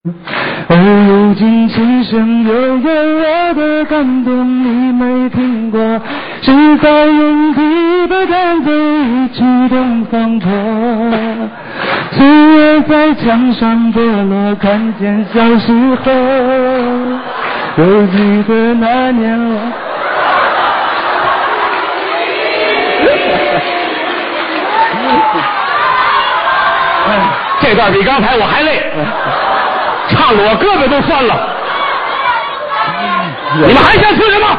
如今琴声悠悠，我的感动你没听过，是在用琵琶弹奏一曲东方破。岁月在墙上剥落，看见小时候，都记得那年我。 这段比刚才我还累。唱的我胳膊都酸了，你们还想吃什么？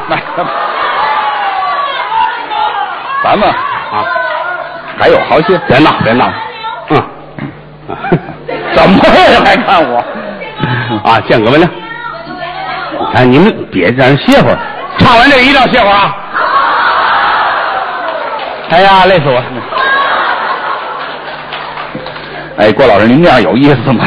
咱们啊，还有好些， 别闹， 怎么还看我？ 啊，见各位了。你看你们别让人歇会儿，唱完这个一定要歇会儿啊！哎呀，累死我！ 哎，郭老师，您这样有意思吗？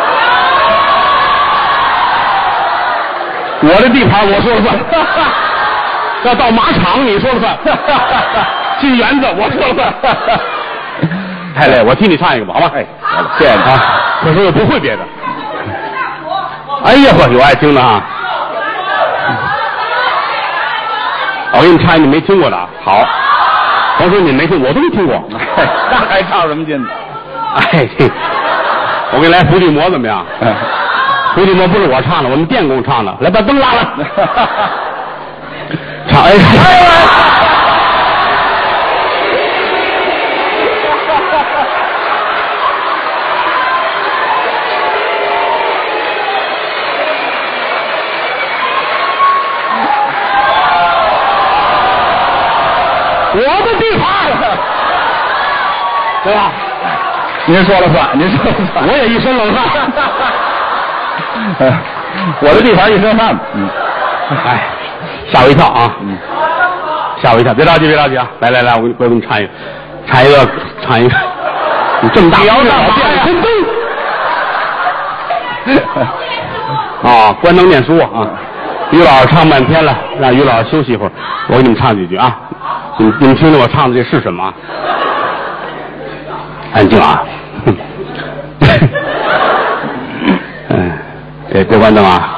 我的地盘我说了算，要到马场你说了算，进园子我说了算。太累，我替你唱一个吧，好吧？ 哎，谢谢你啊。 可是我不会别的。哎呀呵，有爱听的啊！我给你唱一个你没听过的啊。好，甭说你没听，我都没听过。 那还唱什么劲？ 哎，我给你来伏地魔怎么样？伏地魔不是我唱的，我们电工唱的。来，把灯拉了。唱哎。我的地盘，对吧？ 您说了算，您说了算。 我也一身冷汗。 我的地盘一身汗。 哎，吓我一跳啊！吓我一跳，别着急啊！来，我给你唱一个。你这么大， 摇上马呀！ 啊，关灯念书啊！于老师唱半天了，让于老师休息一会儿，我给你们唱几句啊！你们听听我唱的这是什么？安静啊！别关灯啊！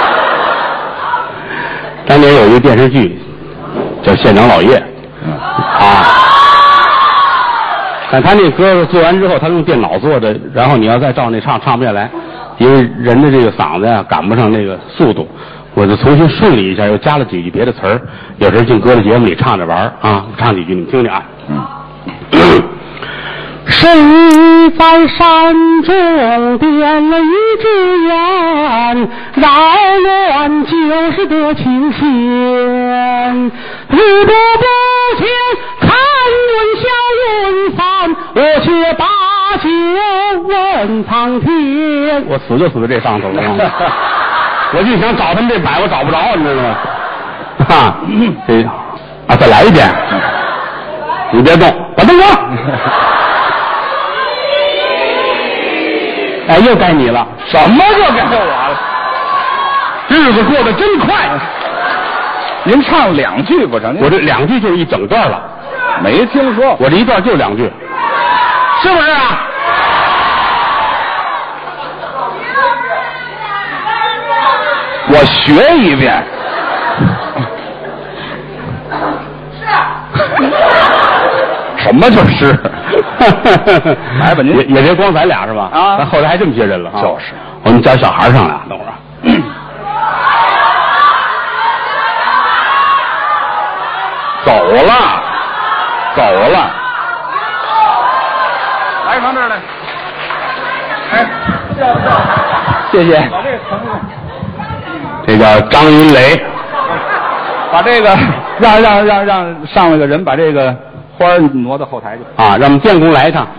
当年有一个电视剧叫《县长老爷》啊，但他那歌做完之后，他用电脑做的，然后你要再照那唱不下来，因为人的这个嗓子呀赶不上那个速度，我就重新顺利一下，又加了几句别的词儿，有时候净搁在节目里唱着玩啊，唱几句你们听听啊。谁在山中点了一支烟，扰乱旧时的琴弦。日不见，看云霄云散，我却把酒问苍天。我死就死在这上头了。我就想找他们这摆，我找不着，你知道吗？哈，这啊，再来一遍。你别动，把灯关。哎，又该你了。 什么就该我了？ 日子过得真快。 您唱2句不成？ 我这2句就是一整段了。 没听说。 我这一段就2句，是不是啊？ 我学一遍。什么就是？来吧，您也别光咱俩是吧？ 啊， 咱后来还这么些人了啊。 就是， 我们叫小孩上来，等会儿。 走了。来，旁边来。哎，谢谢。把这个腾出来。 这叫张云雷。 把这个让上来的人把这个花挪到后台去啊，让我们电工来一趟。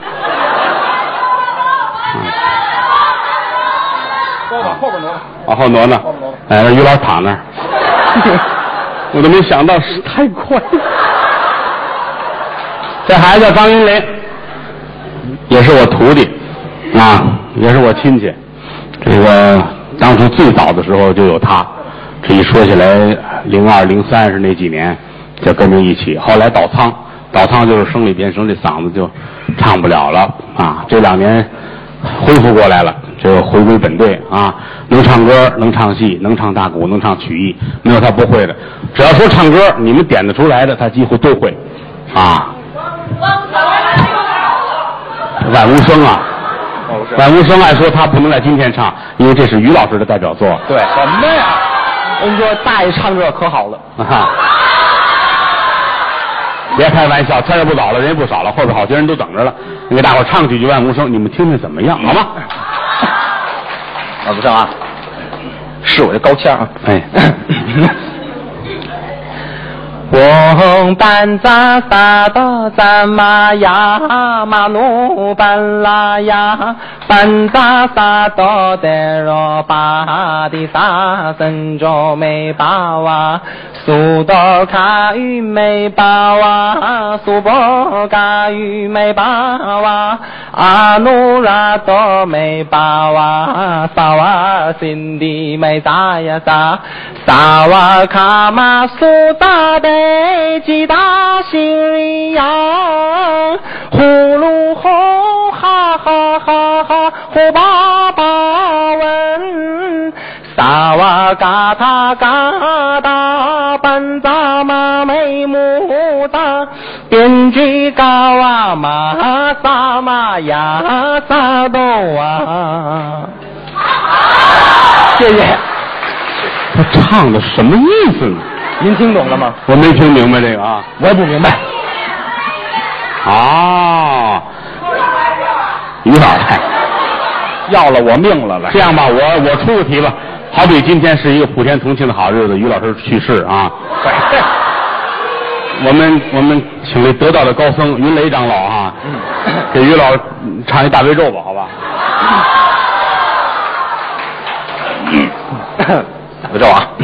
往后边挪。 往后挪呢。哎，让于老躺那儿。我都没想到是太快。这孩子叫张云雷，也是我徒弟啊，也是我亲戚。这个当初最早的时候就有他，这一说起来，02、03是那几年就跟着一起。后来倒仓就是生理变声，这嗓子就唱不了了啊。这2年恢复过来了， 这个回归本队啊，能唱歌，能唱戏，能唱大鼓，能唱曲艺，没有他不会的。只要说唱歌，你们点得出来的，他几乎都会啊。万无声啊，万无声按说他不能在今天唱，因为这是于老师的代表作。 对，什么呀？ 我跟你说，大爷唱这可好了啊！别开玩笑，天也不早了，人也不少了，后边好些人都等着了。你给大伙唱几句万无声，你们听听怎么样，好吗？ 老子上啊，是我的高腔啊！ 哎。 我班扎萨的咱马呀，马努班拉呀，班扎萨的德罗巴的萨森着没巴哇，苏多卡与没巴哇，苏波卡与没巴哇，阿努拉多没巴哇，萨瓦辛迪没扎呀扎，萨瓦卡马苏达的。吉大心里呀，呼噜吼哈哈哈哈，呼巴巴问，萨瓦嘎塔嘎达，班扎马梅木达，编剧嘎瓦马萨玛呀萨豆啊，谢谢。 他唱的什么意思呢？ 您听懂了吗？ 我没听明白这个啊， 我也不明白。 啊，于老太要了我命了。 这样吧，我出个题吧。好比今天是一个普天同庆的好日子，于老师去世啊。我们请这得道的高僧云雷长老啊，给于老唱一大悲咒吧，好吧？ 大悲咒啊。